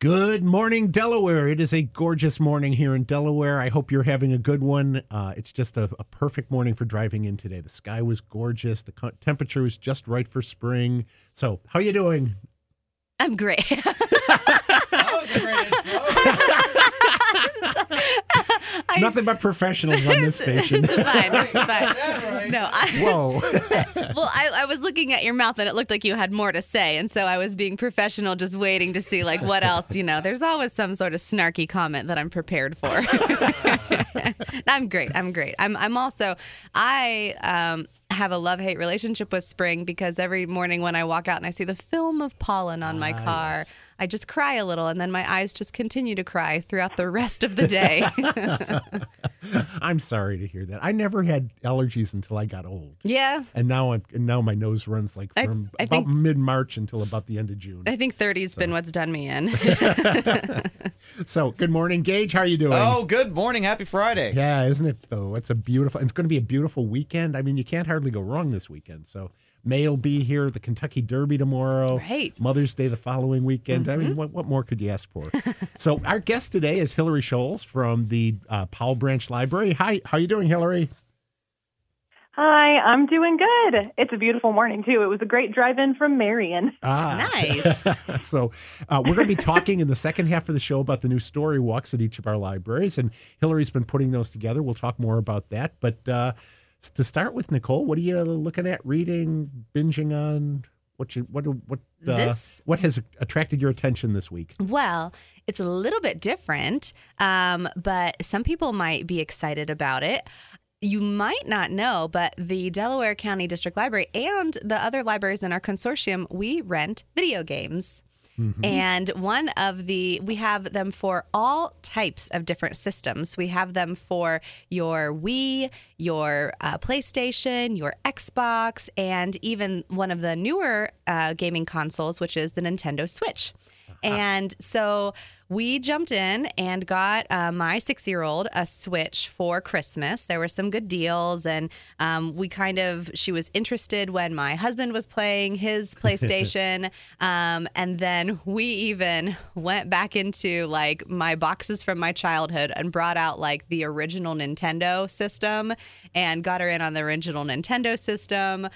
Good morning, Delaware. It is a gorgeous morning here in Delaware. I hope you're having a good one. It's just a perfect morning for driving in today. The sky was gorgeous. The temperature was just right for spring. So, how you doing? I'm great. Nothing but professionals on this station. It's fine. It's fine. Right. No, Whoa. Well, I was looking at your mouth and it looked like you had more to say. And so I was being professional, just waiting to see like what else, there's always some sort of snarky comment that I'm prepared for. I'm great. I'm also, I have a love-hate relationship with spring because every morning when I walk out and I see the film of pollen on my car, yes. I just cry a little and then my eyes just continue to cry throughout the rest of the day. I'm sorry to hear that. I never had allergies until I got old. Yeah. And now my nose runs like from I about think- mid-March until about the end of June. I think 30's been what's done me in. So, good morning, Gage. How are you doing? Oh, good morning. Happy Friday. Yeah, isn't it though? It's going to be a beautiful weekend. I mean, you can't hardly go wrong this weekend. So May will be here, the Kentucky Derby tomorrow, Right. Mother's Day the following weekend. I mean, what more could you ask for? So our guest today is Hillary Scholes from the Powell Branch Library. Hi, how you doing, Hillary? Hi, I'm doing good. It's a beautiful morning, too. It was a great drive-in from Marion. Nice. So we're going to be talking in the second half of the show about the new story walks at each of our libraries, and Hillary's been putting those together. We'll talk more about that. But to start with, Nicole, what are you looking at, reading, binging on? What has attracted your attention this week? Well, it's a little bit different, but some people might be excited about it. You might not know, but the Delaware County District Library and the other libraries in our consortium, we rent video games. Mm-hmm. And we have them for all types of different systems. We have them for your Wii, your PlayStation, your Xbox, and even one of the newer gaming consoles, which is the Nintendo Switch. And so we jumped in and got my 6-year-old a Switch for Christmas. There were some good deals, and she was interested when my husband was playing his PlayStation. And then we even went back into like my boxes from my childhood and brought out like the original Nintendo system and got her in on the original Nintendo system.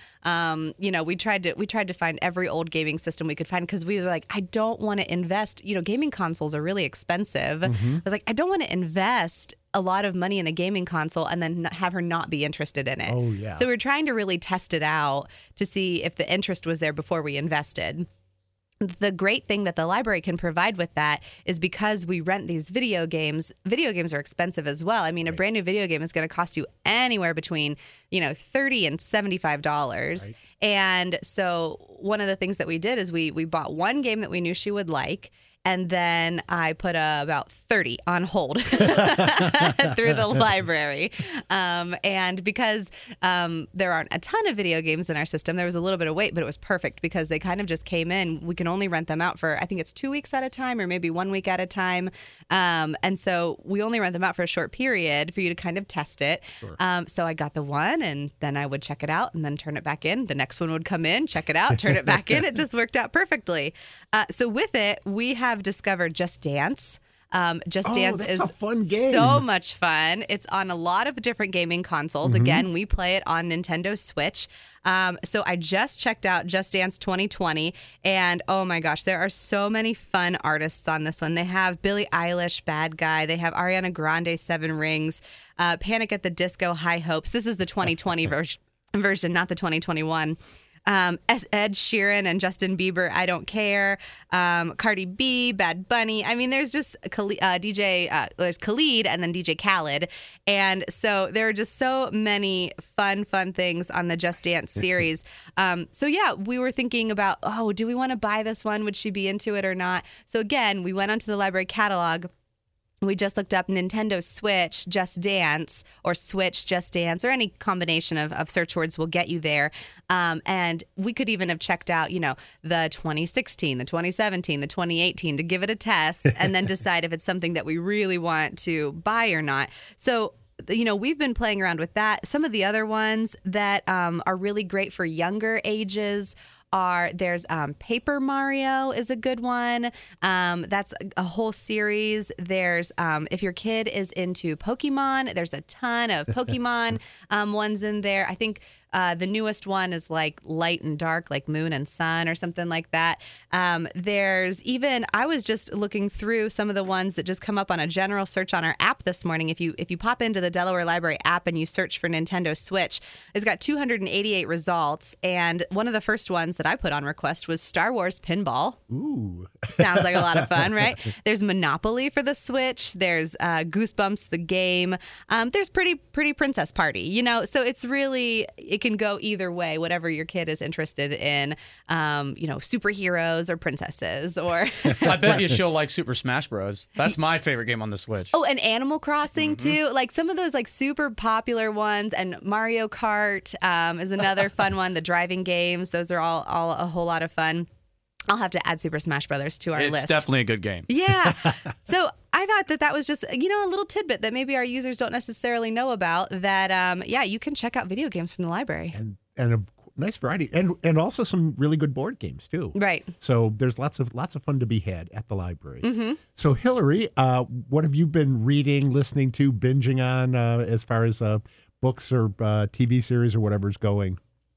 We tried to find every old gaming system we could find because we were like, I don't want to invest. Gaming consoles are really expensive. Mm-hmm. I was like, I don't want to invest a lot of money in a gaming console and then have her not be interested in it. Oh, yeah. So we're trying to really test it out to see if the interest was there before we invested. The great thing that the library can provide with that is because we rent these video games are expensive as well. I mean, a brand new video game is going to cost you anywhere between, $30 and $75. Right. And so one of the things that we did is we bought one game that we knew she would like. And then I put about 30 on hold through the library. And because there aren't a ton of video games in our system, there was a little bit of wait, but it was perfect because they kind of just came in. We can only rent them out for, I think it's 2 weeks at a time or maybe 1 week at a time. And so we only rent them out for a short period for you to kind of test it. Sure. So I got the one and then I would check it out and then turn it back in. The next one would come in, check it out, turn it back in. It just worked out perfectly. So with it, we have discovered Just Dance. Just Dance is a fun game. So much fun. It's on a lot of different gaming consoles. Mm-hmm. Again, we play it on Nintendo Switch. So I just checked out Just Dance 2020, and oh my gosh, there are so many fun artists on this one. They have Billie Eilish, Bad Guy. They have Ariana Grande, Seven Rings, Panic at the Disco, High Hopes. This is the 2020 version, not the 2021. Ed Sheeran and Justin Bieber, I Don't Care, Cardi B, Bad Bunny. I mean, there's just there's Khalid and then DJ Khaled. And so there are just so many fun things on the Just Dance series. So yeah, we were thinking about, do we want to buy this one? Would she be into it or not? So again, we went onto the library catalog. We just looked up Nintendo Switch Just Dance or Switch Just Dance or any combination of search words will get you there. And we could even have checked out, the 2016, the 2017, the 2018 to give it a test and then decide if it's something that we really want to buy or not. So we've been playing around with that. Some of the other ones that are really great for younger ages there's Paper Mario is a good one. That's a whole series. There's if your kid is into Pokemon, there's a ton of Pokemon ones in there. I think the newest one is like Light and Dark, like Moon and Sun or something like that. There's even, I was just looking through some of the ones that just come up on a general search on our app this morning. If you pop into the Delaware Library app and you search for Nintendo Switch, it's got 288 results. And one of the first ones that I put on request was Star Wars Pinball. Ooh. Sounds like a lot of fun, right? There's Monopoly for the Switch. There's Goosebumps, the game. There's Pretty Princess Party, so it's really, it can go either way, whatever your kid is interested in, superheroes or princesses or. I bet you she'll like Super Smash Bros. That's my favorite game on the Switch. Oh, and Animal Crossing too. Like some of those like super popular ones, and Mario Kart is another fun one. The driving games, those are all a whole lot of fun. I'll have to add Super Smash Brothers to our list. It's definitely a good game. Yeah. So I thought that was just, a little tidbit that maybe our users don't necessarily know about, that, you can check out video games from the library. And a nice variety, and also some really good board games too. Right. So there's lots of fun to be had at the library. Mm-hmm. So Hillary, what have you been reading, listening to, binging on as far as books or TV series or whatever's going?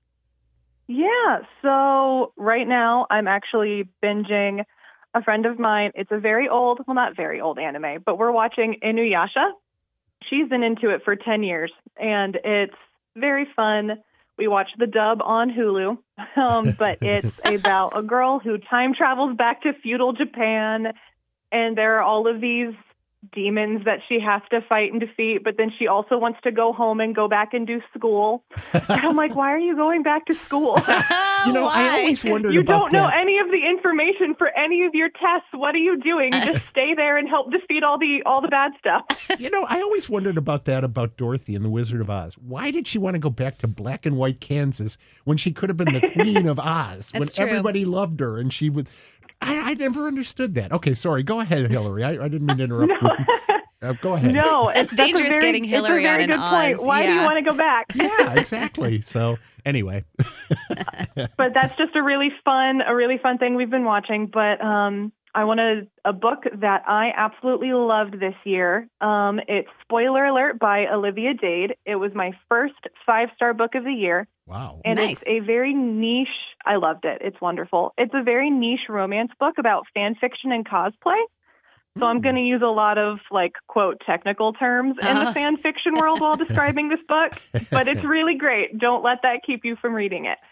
Yeah, so right now I'm actually binging a friend of mine. It's a very old, well, not very old anime, but we're watching Inuyasha. She's been into it for 10 years, and it's very fun. We watch the dub on Hulu, but it's about a girl who time travels back to feudal Japan, and there are all of these demons that she has to fight and defeat, but then she also wants to go home and go back and do school. And I'm like, why are you going back to school? I always wondered you about don't know that. any of the information for any of your tests. What are you doing? You just stay there and help defeat all the bad stuff. I always wondered about that, about Dorothy and the Wizard of Oz. Why did she want to go back to black and white Kansas when she could have been the Queen of Oz, when That's true. everybody loved her and she would... I never understood that. Okay, sorry. Go ahead, Hillary. I didn't mean to interrupt. Go ahead. No, It's dangerous getting Hillary on an It's a very good Oz. point. Why do you want to go back? Yeah, exactly. So anyway. But that's just a really fun thing we've been watching. But I wanted a book that I absolutely loved this year. It's Spoiler Alert by Olivia Dade. It was my first 5-star book of the year. Wow. And Nice. It's a very niche, I loved it. It's wonderful. It's a very niche romance book about fan fiction and cosplay. So I'm going to use a lot of, quote, technical terms in the fan fiction world while describing this book. But it's really great. Don't let that keep you from reading it.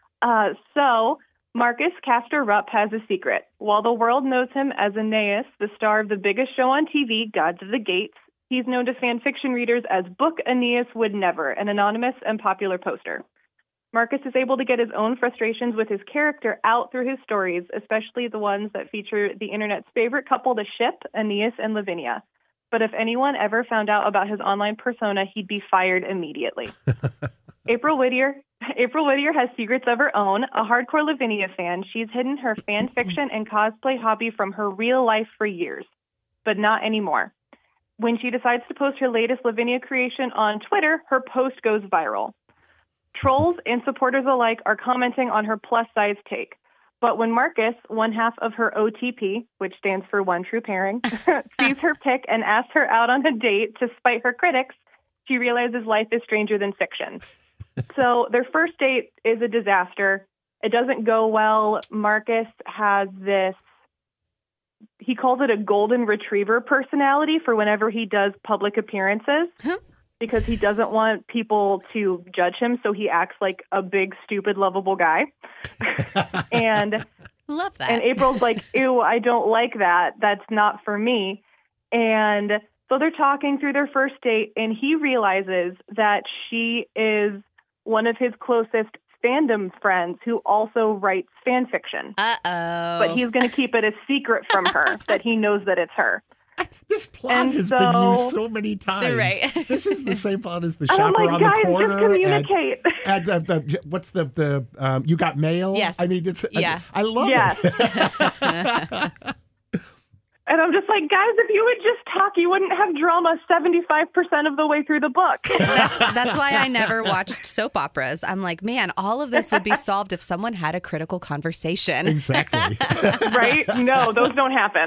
So Marcus Castor Rupp has a secret. While the world knows him as Aeneas, the star of the biggest show on TV, Gods of the Gates, he's known to fan fiction readers as Book Aeneas Would Never, an anonymous and popular poster. Marcus is able to get his own frustrations with his character out through his stories, especially the ones that feature the internet's favorite couple to ship, Aeneas and Lavinia. But if anyone ever found out about his online persona, he'd be fired immediately. April Whittier has secrets of her own. A hardcore Lavinia fan, she's hidden her fan fiction and cosplay hobby from her real life for years, but not anymore. When she decides to post her latest Lavinia creation on Twitter, her post goes viral. Trolls and supporters alike are commenting on her plus-size take. But when Marcus, one half of her OTP, which stands for One True Pairing, sees her pic and asks her out on a date to spite her critics, she realizes life is stranger than fiction. So their first date is a disaster. It doesn't go well. Marcus has this, he calls it a golden retriever personality for whenever he does public appearances. Because he doesn't want people to judge him, so he acts like a big, stupid, lovable guy. And Love that. And April's like, ew, I don't like that. That's not for me. And so they're talking through their first date, and he realizes that she is one of his closest fandom friends who also writes fan fiction. Uh-oh. But he's going to keep it a secret from her that he knows that it's her. This plot And has been used so many times. Right. This is the same plot as the And I'm shop like, around guys, the corner. just communicate. And what's the you got mail? Yes. I mean, it's Yeah. I love Yes. it. And I'm just like, guys, if you would just talk, you wouldn't have drama 75% of the way through the book. That's why I never watched soap operas. I'm like, man, all of this would be solved if someone had a critical conversation. Exactly. Right? No, those don't happen.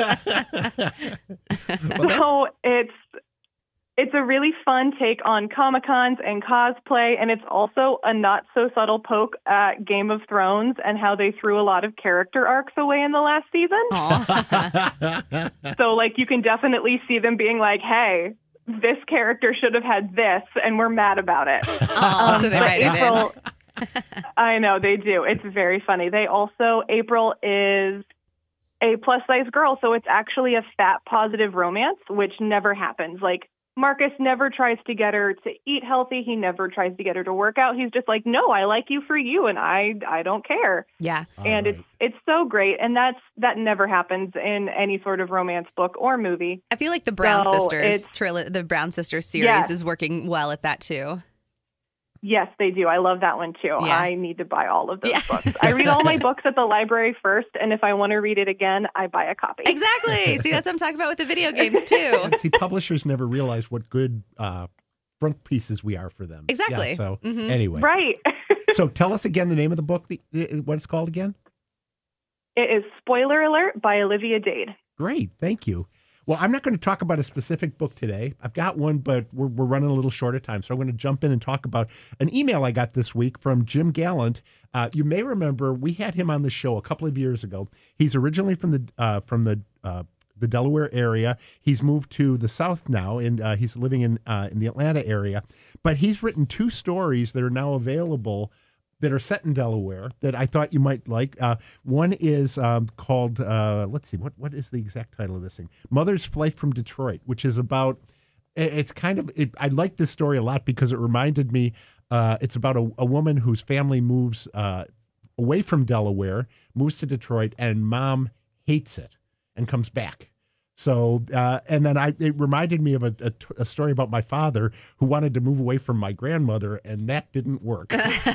So it's a really fun take on Comic-Cons and cosplay, and it's also a not-so-subtle poke at Game of Thrones and how they threw a lot of character arcs away in the last season. So, like, you can definitely see them being like, hey, this character should have had this, and we're mad about it. So they write it in. I know, they do. It's very funny. April is a plus-size girl, so it's actually a fat-positive romance, which never happens. Like, Marcus never tries to get her to eat healthy. He never tries to get her to work out. He's just like, no, I like you for you, and I don't care. Yeah. And it's so great, and that never happens in any sort of romance book or movie. I feel like the Brown Sisters the Brown Sisters series is working well at that too. Yes, they do. I love that one too. Yeah. I need to buy all of those books. I read all my books at the library first, and if I want to read it again, I buy a copy. Exactly. See, that's what I'm talking about with the video games too. And see, publishers never realize what good front pieces we are for them. Exactly. Yeah, so anyway. Right. So tell us again the name of the book, what it's called again? It is Spoiler Alert by Olivia Dade. Great. Thank you. Well, I'm not going to talk about a specific book today. I've got one, but we're running a little short of time. So I'm going to jump in and talk about an email I got this week from Jim Gallant. You may remember we had him on the show a couple of years ago. He's originally from the Delaware area. He's moved to the South now, and he's living in the Atlanta area. But he's written 2 stories that are now available that are set in Delaware that I thought you might like. One is called, let's see, what is the exact title of this thing? Mother's Flight from Detroit, which is about, I like this story a lot because it reminded me, it's about a woman whose family moves away from Delaware, moves to Detroit, and mom hates it and comes back. So, and then it reminded me of a story about my father who wanted to move away from my grandmother, and that didn't work.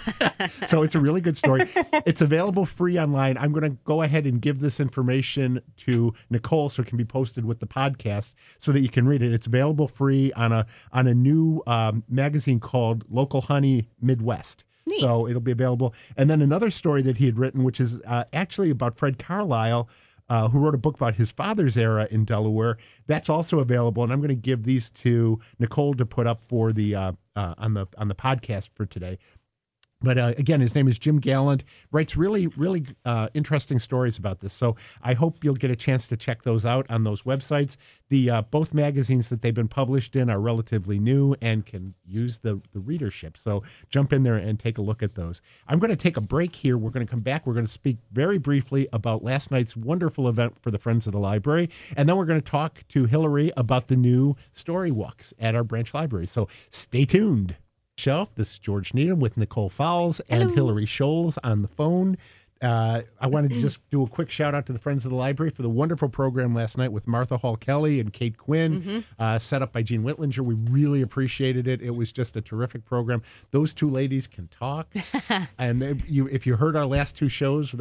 So it's a really good story. It's available free online. I'm going to go ahead and give this information to Nicole so it can be posted with the podcast so that you can read it. It's available free on a new magazine called Local Honey Midwest. Neat. So it'll be available. And then another story that he had written, which is actually about Fred Carlisle, who wrote a book about his father's era in Delaware. That's also available, and I'm going to give these to Nicole to put up for the on the podcast for today. But again, his name is Jim Gallant. Writes really, really interesting stories about this. So I hope you'll get a chance to check those out on those websites. The both magazines that they've been published in are relatively new and can use the readership. So jump in there and take a look at those. I'm going to take a break here. We're going to come back. We're going to speak very briefly about last night's wonderful event for the Friends of the Library. And then we're going to talk to Hillary about the new story walks at our branch library. So stay tuned. Shelf. This is George Needham with Nicole Fowles and Hillary Scholes on the phone. I wanted to just do a quick shout out to the Friends of the Library for the wonderful program last night with Martha Hall Kelly and Kate Quinn, set up by Gene Whitlinger. We really appreciated it. It was just a terrific program. Those 2 ladies can talk. And if you heard our last 2 shows,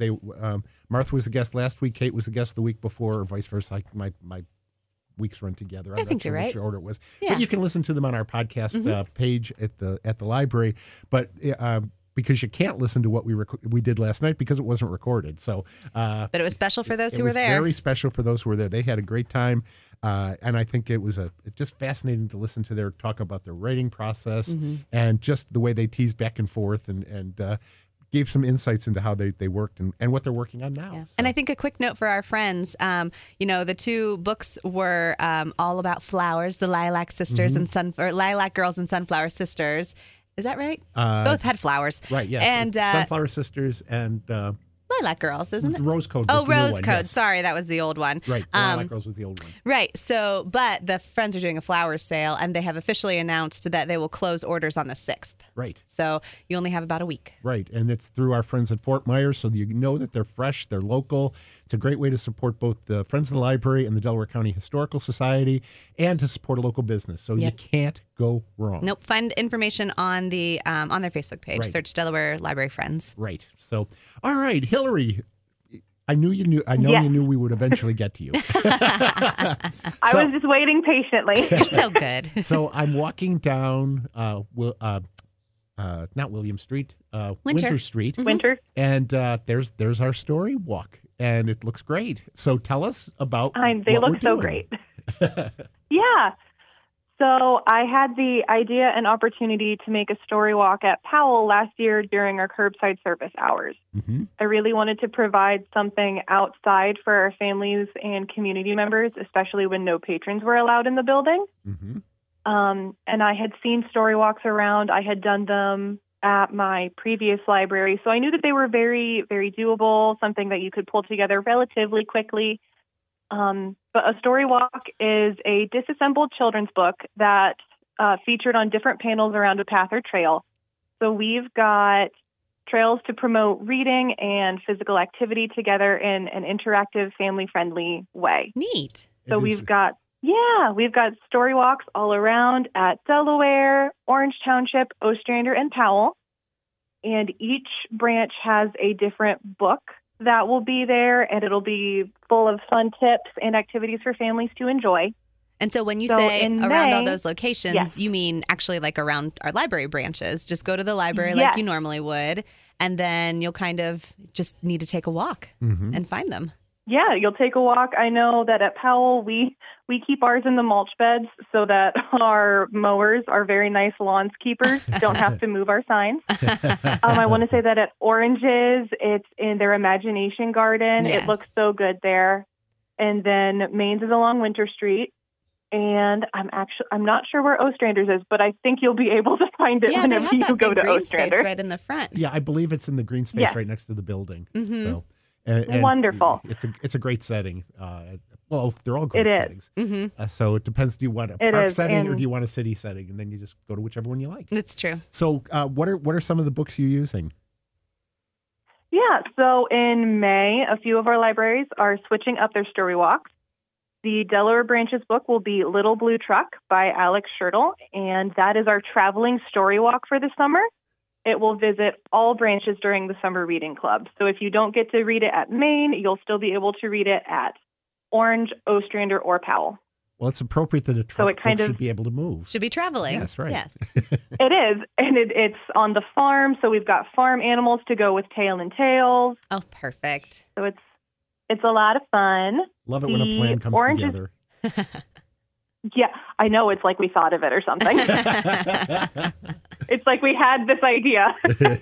Martha was the guest last week, Kate was the guest the week before, or vice versa. My weeks run together. I think you're right. Which order it was. Yeah. But you can listen to them on our podcast page at the library. But because you can't listen to what we did last night because it wasn't recorded. So, but it was special for those who were there. Very special for those who were there. They had a great time, and I think it was just fascinating to listen to their talk about their writing process and just the way they teased back and forth and gave some insights into how they worked and what they're working on now. Yeah. So. And I think a quick note for our friends, the 2 books were all about flowers, the Lilac Sisters and Lilac Girls and Sunflower Sisters. Is that right? Both had flowers. Right, yes. And Sunflower Sisters and Lilac Girls, isn't it? Rose Code. Oh, Rose Code. Yes. Sorry, that was the old one. Right, Lilac Girls was the old one. Right. So, but the Friends are doing a flowers sale, and they have officially announced that they will close orders on the 6th. Right. So you only have about a week. Right, and it's through our friends at Fort Myers, so you know that they're fresh, they're local. It's a great way to support both the Friends of the Library and the Delaware County Historical Society, and to support a local business. So you can't go wrong. Nope. Find information on the on their Facebook page. Right. Search Delaware Library Friends. Right. So, all right, Hillary. I know Yes. you knew we would eventually get to you. I was just waiting patiently. You're so good. So I'm walking down, not William Street, Winter Street, Winter. and there's our story walk, and it looks great. So tell us about. They what look we're so doing. great. Yeah. So I had the idea and opportunity to make a story walk at Powell last year during our curbside service hours. Mm-hmm. I really wanted to provide something outside for our families and community members, especially when no patrons were allowed in the building. Mm-hmm. And I had seen story walks around. I had done them at my previous library. So I knew that they were very, very doable, something that you could pull together relatively quickly. But a story walk is a disassembled children's book that featured on different panels around a path or trail. So we've got trails to promote reading and physical activity together in an interactive, family-friendly way. Neat. So we've got story walks all around at Delaware, Orange Township, Ostrander, and Powell. And each branch has a different book that will be there, and it'll be full of fun tips and activities for families to enjoy. And so when you So say in around all May- those locations, Yes. you mean actually like around our library branches. Just go to the library Yes. like you normally would, and then you'll kind of just need to take a walk Mm-hmm. and find them. Yeah, you'll take a walk. I know that at Powell, we keep ours in the mulch beds so that our mowers, our very nice lawnskeepers, don't have to move our signs. I want to say that at Oranges, it's in their Imagination Garden. Yes. It looks so good there. And then Maine's is along Winter Street. And I'm not sure where Ostranders is, but I think you'll be able to find it Yeah, they whenever have you that go big to green space Ostrander. right in the front. Yeah, I believe it's in the green space Yes. right next to the building. Mhm. So, and Wonderful. It's a great setting. Well, they're all great It is. settings. Mm-hmm. So it depends. Do you want a It park is, setting or and- do you want a city setting? And then you just go to whichever one you like. It's true. So what are some of the books you're using? Yeah, so in May, a few of our libraries are switching up their story walks. The Delaware Branches book will be Little Blue Truck by Alex Schertl, and that is our traveling story walk for the summer. It will visit all branches during the summer reading club. So if you don't get to read it at Maine, you'll still be able to read it at Orange, Ostrander, or Powell. Well, it's appropriate that a truck it kind book of- should be able to move. Should be traveling. Yes, right. Yes. It is, and it's on the farm, so we've got farm animals to go with Tail and Tails. Oh, perfect. So it's a lot of fun. Love it when a The plan comes oranges- together. Yeah, I know. It's like we thought of it or something. It's like we had this idea.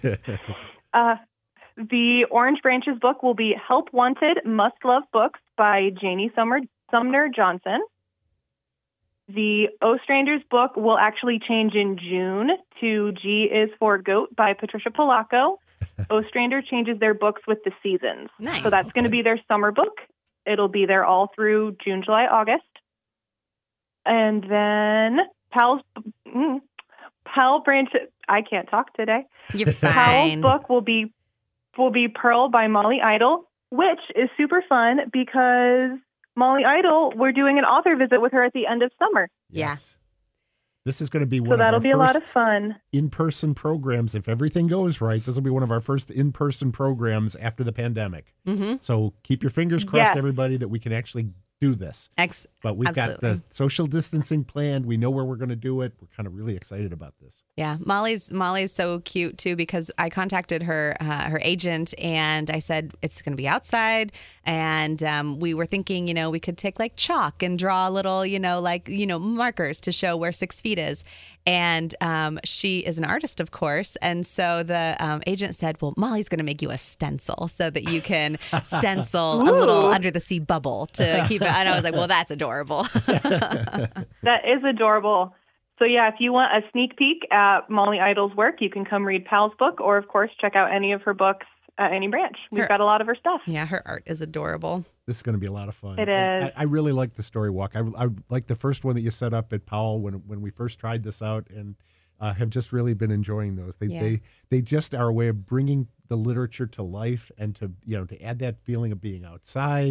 The Orange Branches book will be Help Wanted Must Love Books by Janie Sumner Johnson. The Ostranders book will actually change in June to G is for Goat by Patricia Polacco. Ostrander changes their books with the seasons. Nice. So that's going to be their summer book. It'll be there all through June, July, August. And then Powell Branch. I can't talk today. You're Powell's fine. book will be Pearl by Molly Idle, which is super fun because Molly Idle, we're doing an author visit with her at the end of summer. Yeah. Yes. This is going to be one So of that'll our be a lot first of fun. in-person programs. If everything goes right, this will be one of our first in-person programs after the pandemic. Mm-hmm. So keep your fingers crossed, Yes. everybody, that we can actually do this. But we've got Absolutely. the social distancing planned. We know where we're going to do it. We're kind of really excited about this. Yeah, Molly's so cute too because I contacted her agent and I said it's going to be outside and we were thinking we could take like chalk and draw little markers to show where 6 feet is, and she is an artist of course, and so the agent said, well, Molly's going to make you a stencil so that you can stencil a little Ooh. under the sea bubble to keep it, and I was like, well, that's adorable. That is adorable. So yeah, if you want a sneak peek at Molly Idle's work, you can come read Powell's book, or of course check out any of her books at any branch. We've Her- got a lot of her stuff. Yeah, her art is adorable. This is going to be a lot of fun. It And is. I really like the story walk. I like the first one that you set up at Powell when we first tried this out, and have just really been enjoying those. They just are a way of bringing the literature to life and to add that feeling of being outside,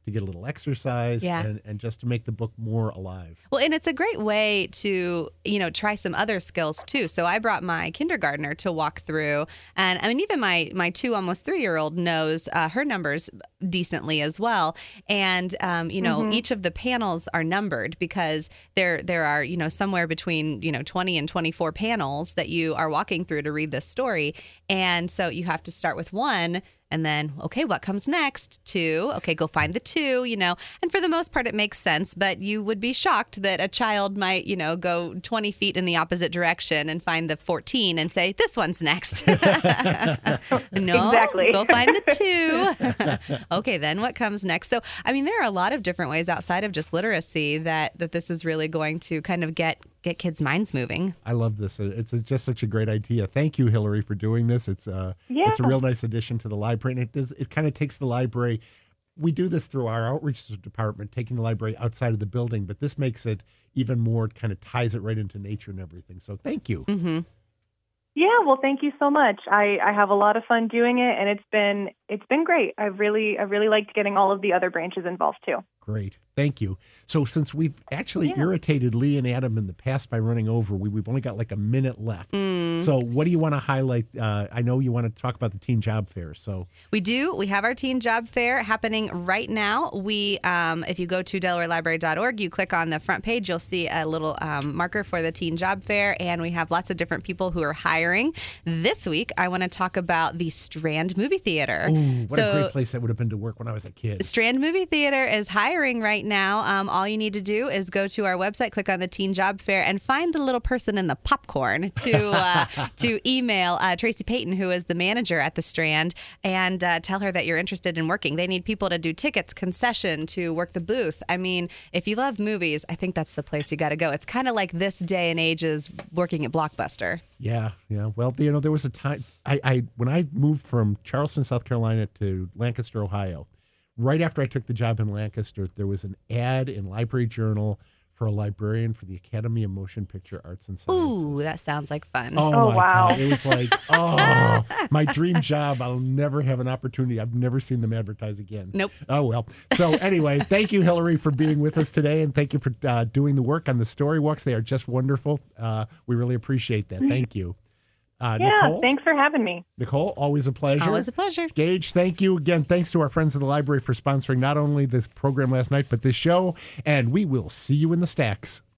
to get a little exercise, Yeah. and just to make the book more alive. Well, and it's a great way to, try some other skills too. So I brought my kindergartner to walk through, and I mean, even my 2, almost 3-year-old knows her numbers decently as well. And each of the panels are numbered because there are somewhere between 20 and 24 panels that you are walking through to read this story, and so you have to start with 1. And then, okay, what comes next? 2. Okay, go find the 2, And for the most part, it makes sense. But you would be shocked that a child might, go 20 feet in the opposite direction and find the 14 and say, this one's next. No, Exactly. go find the 2. Okay, then what comes next? So, I mean, there are a lot of different ways outside of just literacy that this is really going to kind of get kids' minds moving. I love this. It's just such a great idea. Thank you, Hillary, for doing this. It's a real nice addition to the library, and it kind of takes the library. We do this through our outreach department, taking the library outside of the building, but this makes it even more, kind of ties it right into nature and everything. So thank you. Mm-hmm. Yeah, well, thank you so much. I have a lot of fun doing it, and it's been great. I've really liked getting all of the other branches involved too. Great. Thank you. So since we've actually irritated Lee and Adam in the past by running over, we've only got like a minute left. So what do you want to highlight? I know you want to talk about the Teen Job Fair. So we do. We have our Teen Job Fair happening right now. We, if you go to DelawareLibrary.org, you click on the front page, you'll see a little marker for the Teen Job Fair, and we have lots of different people who are hiring. This week, I want to talk about the Strand Movie Theater. Ooh, what a great place that would have been to work when I was a kid. Strand Movie Theater is hiring right now. All you need to do is go to our website, click on the Teen Job Fair, and find the little person in the popcorn to email Tracy Payton, who is the manager at the Strand, and tell her that you're interested in working. They need people to do tickets, concession, to work the booth. I mean, if you love movies, I think that's the place you got to go. It's kind of like this day and age's working at Blockbuster. Yeah. Well, there was a time when I moved from Charleston, South Carolina to Lancaster, Ohio. Right after I took the job in Lancaster, there was an ad in Library Journal for a librarian for the Academy of Motion Picture Arts and Sciences. Ooh, that sounds like fun. Oh my wow. God. It was like, my dream job. I'll never have an opportunity. I've never seen them advertise again. Nope. Oh, well. So anyway, thank you, Hillary, for being with us today, and thank you for doing the work on the story walks. They are just wonderful. We really appreciate that. Thank you. Nicole? Thanks for having me. Nicole, always a pleasure. Always a pleasure. Gage, thank you again. Thanks to our friends at the library for sponsoring not only this program last night, but this show. And we will see you in the stacks.